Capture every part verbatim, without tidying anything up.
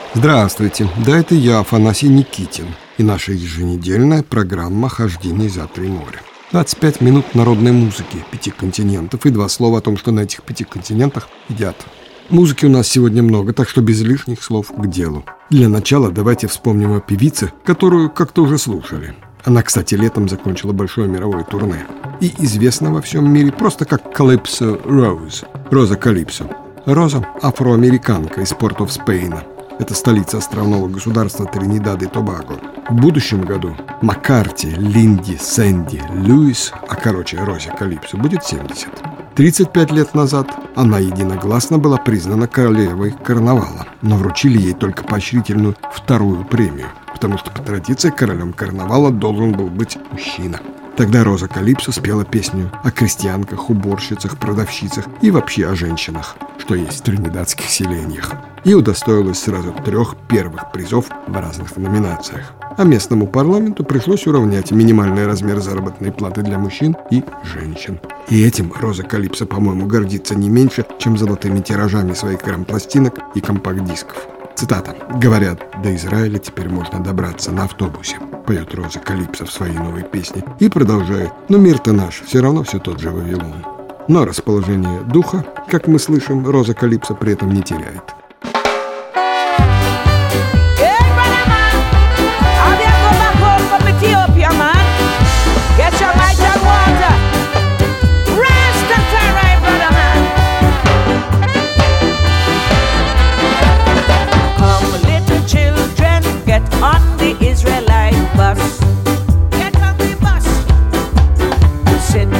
Здравствуйте, да это я, Афанасий Никитин, и наша еженедельная программа «Хождение за три моря». двадцать пять минут народной музыки пяти континентов и два слова о том, что на этих пяти континентах едят. Музыки у нас сегодня много, так что без лишних слов к делу. Для начала давайте вспомним о певице, которую как-то уже слушали. Она, кстати, летом закончила большое мировое турне и известна во всем мире просто как Калипсо Роуз, Роза Калипсо. Роза – афроамериканка из Порт-оф-Спейна. Это столица островного государства Тринидад и Тобаго. В будущем году Маккарти, Линди, Сэнди, Льюис, а короче Розе Калипсо, будет семьдесят. тридцать пять лет назад она единогласно была признана королевой карнавала, но вручили ей только поощрительную вторую премию, потому что по традиции королем карнавала должен был быть мужчина. Тогда Роза Калипсо спела песню о крестьянках, уборщицах, продавщицах и вообще о женщинах, что есть в тринидадских селениях, и удостоилась сразу трех первых призов в разных номинациях. А местному парламенту пришлось уравнять минимальный размер заработной платы для мужчин и женщин. И этим Роза Калипсо, по-моему, гордится не меньше, чем золотыми тиражами своих грамм-пластинок и компакт-дисков. Цитата. «Говорят, до Израиля теперь можно добраться на автобусе», поет Роза Калипсо в своей новой песне и продолжает. Но мир-то наш все равно все тот же Вавилон. Но расположение духа, как мы слышим, Роза Калипсо при этом не теряет.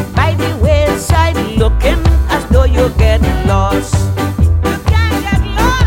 Looking as though you're getting lost. You can't get lost.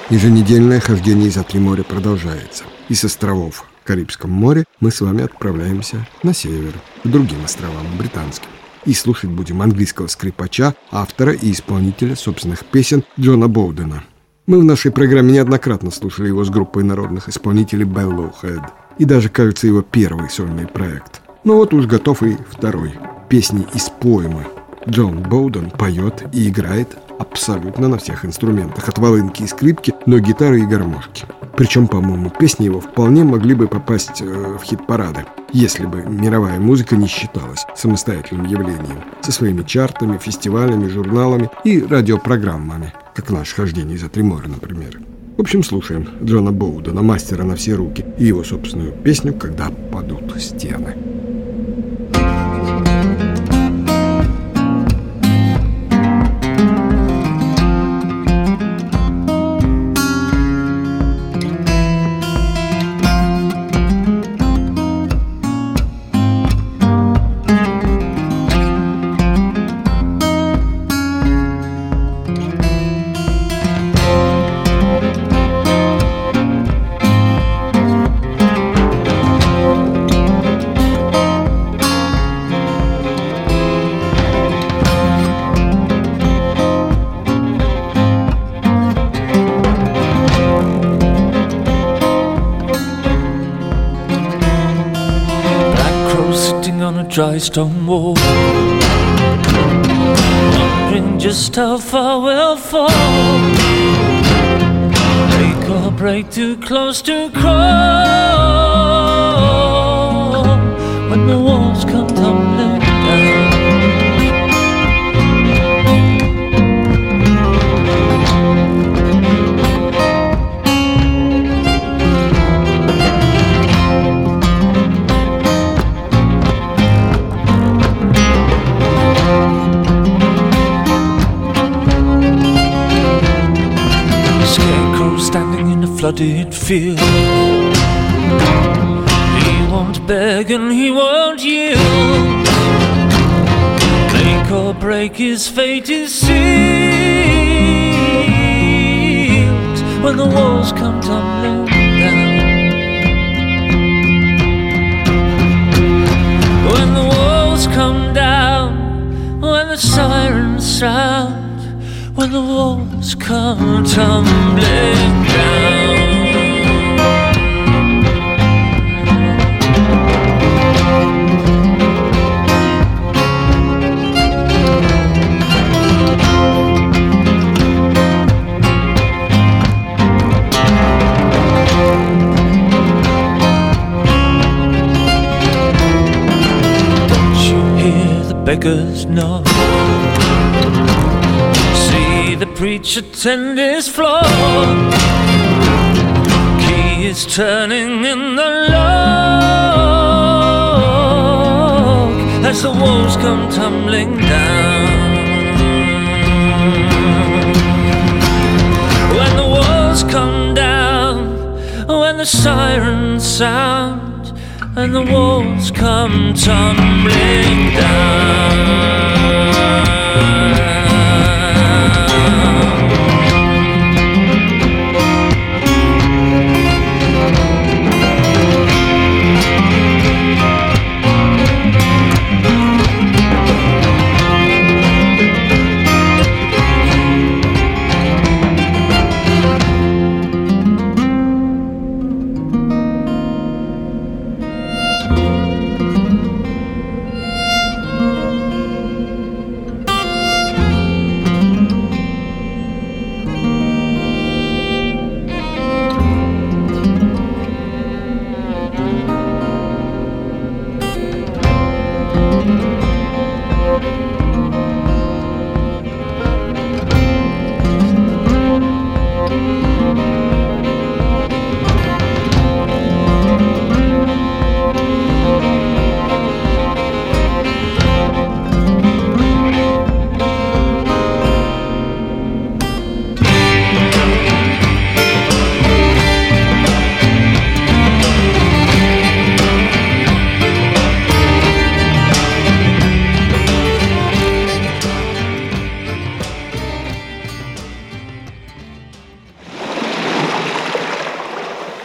Еженедельное хождение за три моря продолжается. И с островов в Карибском море мы с вами отправляемся на север, к другим островам британским. И слушать будем английского скрипача, автора и исполнителя собственных песен Джона Боудена. Мы в нашей программе неоднократно слушали его с группой народных исполнителей Bellowhead. И даже, кажется, его первый сольный проект. Ну вот уж готов и второй. Песни из поэмы. Джон Боуден поет и играет абсолютно на всех инструментах, от волынки и скрипки до гитары и гармошки. Причем, по-моему, песни его вполне могли бы попасть э, в хит-парады, если бы мировая музыка не считалась самостоятельным явлением, со своими чартами, фестивалями, журналами и радиопрограммами, как наше хождение за три моря, например. В общем, слушаем Джона Боудена, мастера на все руки, и его собственную песню «Когда падут стены». Dry stone wall, wondering just how far we'll fall. Make or break, too close to crawl. When the walls come tumbling down, flooded field. He won't beg and he won't yield. Make or break, his fate is sealed. When the walls come tumbling down, when the walls come down, when the sirens sound, when the walls come tumbling down. Don't you hear the beggars knock? The preacher tend his flock. Key is turning in the lock as the walls come tumbling down. When the walls come down, when the sirens sound, and the walls come tumbling down.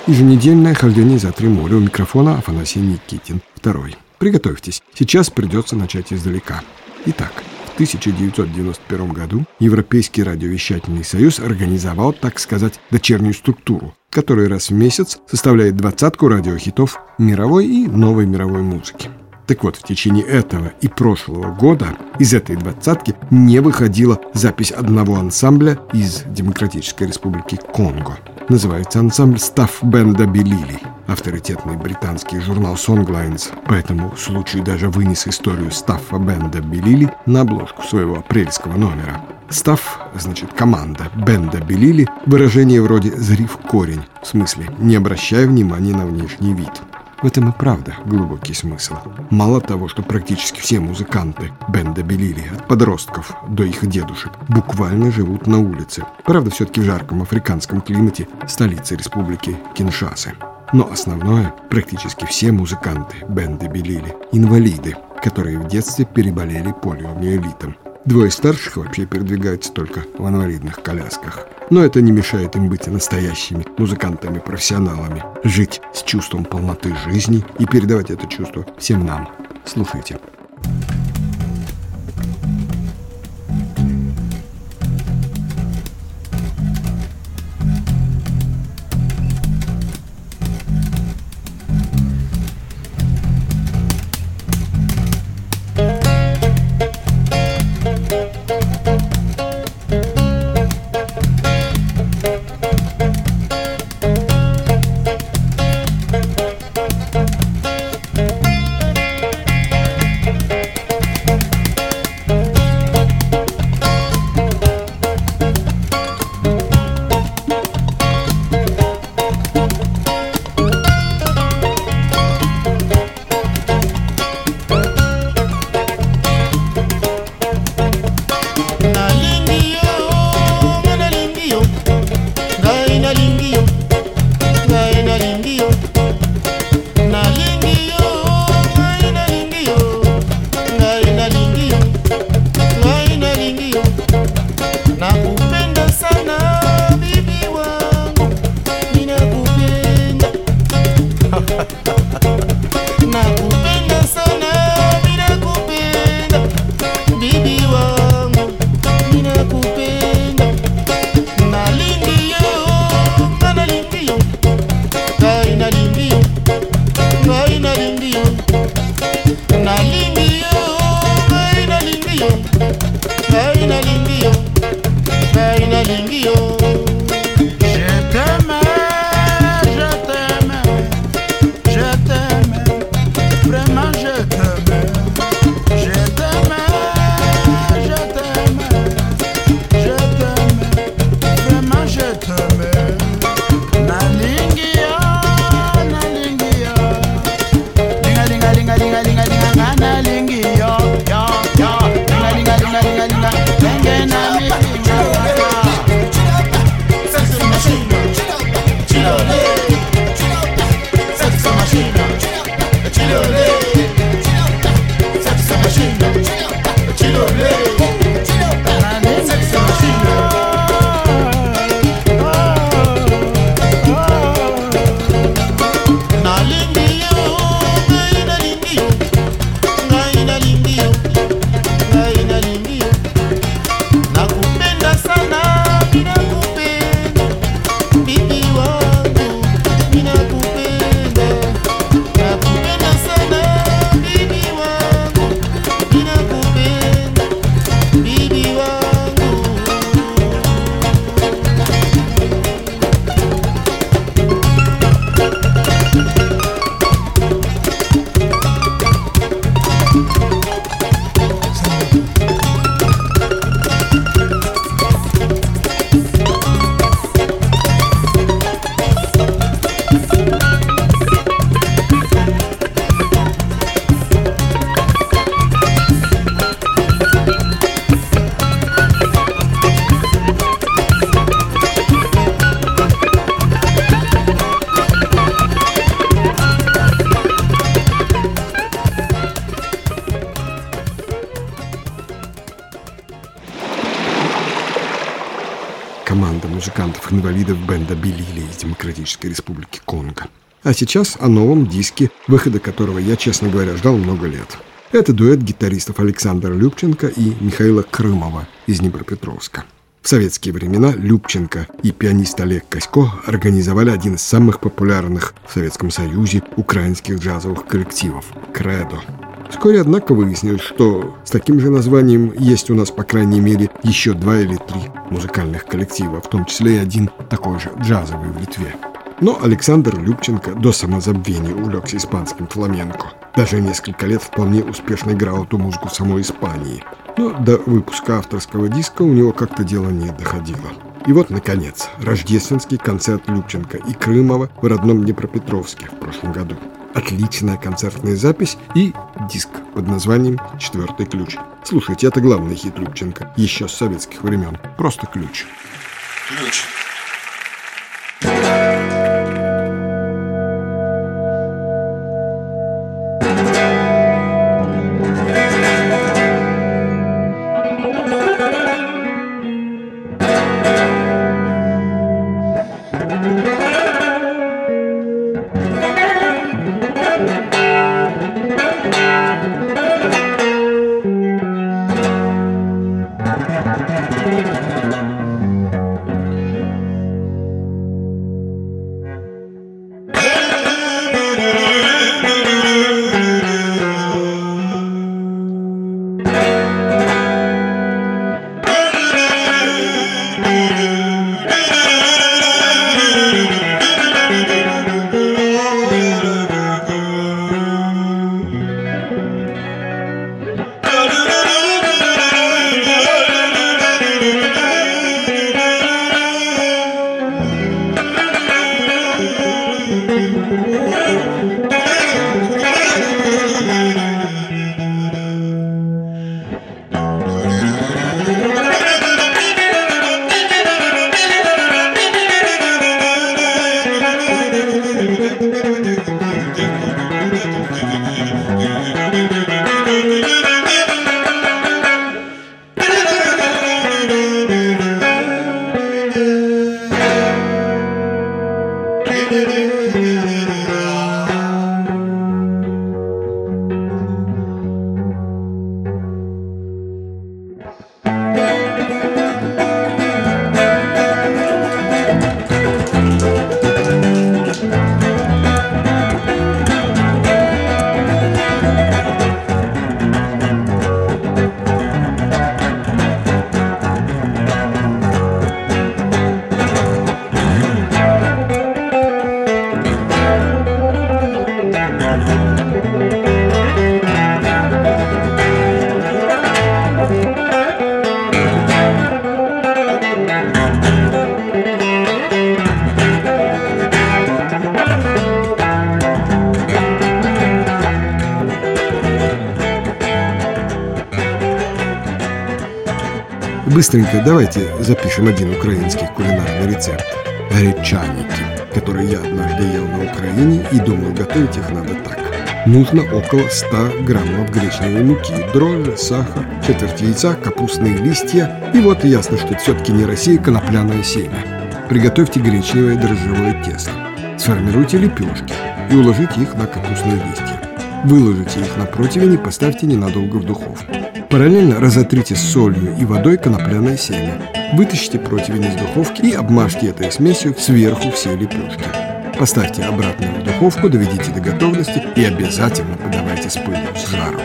Еженедельное хождение за три моря. У микрофона Афанасий Никитин. Второй. Приготовьтесь. Сейчас придется начать издалека. Итак, в тысяча девятьсот девяносто первом году Европейский радиовещательный союз организовал, так сказать, дочернюю структуру, которая раз в месяц составляет двадцатку радиохитов мировой и новой мировой музыки. Так вот, в течение этого и прошлого года из этой двадцатки не выходила запись одного ансамбля из Демократической Республики Конго. Называется ансамбль «Стафф Бенда Белили». Авторитетный британский журнал Songlines по этому случаю даже вынес историю Стаффа Бенда Белили на обложку своего апрельского номера. «Стафф» значит «команда», «Бенда Белили» — выражение вроде «зри в корень», в смысле «не обращая внимания на внешний вид». В этом и правда глубокий смысл. Мало того, что практически все музыканты Бенда Белили, от подростков до их дедушек, буквально живут на улице. Правда, все-таки в жарком африканском климате столицы республики Киншасы. Но основное, практически все музыканты Бенда Белили – инвалиды, которые в детстве переболели полиомиелитом. Двое старших вообще передвигаются только в инвалидных колясках. Но это не мешает им быть настоящими музыкантами-профессионалами, жить с чувством полноты жизни и передавать это чувство всем нам. Слушайте. команда музыкантов-инвалидов бенда «Белили» из Демократической Республики Конго. А сейчас о новом диске, выхода которого я, честно говоря, ждал много лет. Это дуэт гитаристов Александра Любченко и Михаила Крымова из Днепропетровска. В советские времена Любченко и пианист Олег Косько организовали один из самых популярных в Советском Союзе украинских джазовых коллективов «Кредо». Вскоре, однако, выяснилось, что с таким же названием есть у нас, по крайней мере, еще два или три музыкальных коллектива, в том числе и один такой же джазовый в Литве. Но Александр Любченко до самозабвения увлекся испанским фламенко. Даже несколько лет вполне успешно играл эту музыку в самой Испании. Но до выпуска авторского диска у него как-то дело не доходило. И вот, наконец, рождественский концерт Любченко и Крымова в родном Днепропетровске в прошлом году. Отличная концертная запись и диск под названием «Четвертый ключ». Слушайте, это главный хит Любченко еще с советских времен. Просто ключ. Ключ. Быстренько давайте запишем один украинский кулинарный рецепт – гречаники, которые я однажды ел на Украине и думаю, готовить их надо так. Нужно около ста граммов гречневой муки, дрожжи, сахар, четверть яйца, капустные листья. И вот ясно, что это все-таки не Россия, конопляное семя. Приготовьте гречневое дрожжевое тесто. Сформируйте лепешки и уложите их на капустные листья. Выложите их на противень и поставьте ненадолго в духовку. Параллельно разотрите с солью и водой конопляное семя. Вытащите противень из духовки и обмажьте этой смесью сверху все лепешки. Поставьте обратно в духовку, доведите до готовности и обязательно подавайте с пылью, с жаром.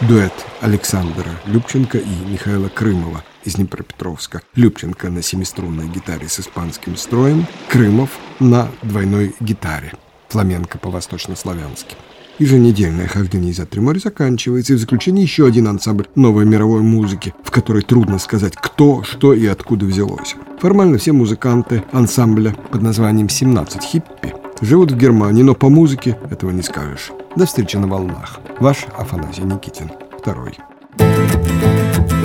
дуэт Александра Любченко и Михаила Крымова из Днепропетровска. Любченко на семиструнной гитаре с испанским строем, Крымов на двойной гитаре, фламенко по-восточнославянски. Еженедельное хождение за три моря заканчивается, и в заключение еще один ансамбль новой мировой музыки, в которой трудно сказать, кто, что и откуда взялось. Формально все музыканты ансамбля под названием «семнадцать хиппи» живут в Германии, но по музыке этого не скажешь. До встречи на волнах. Ваш Афанасий Никитин. Второй.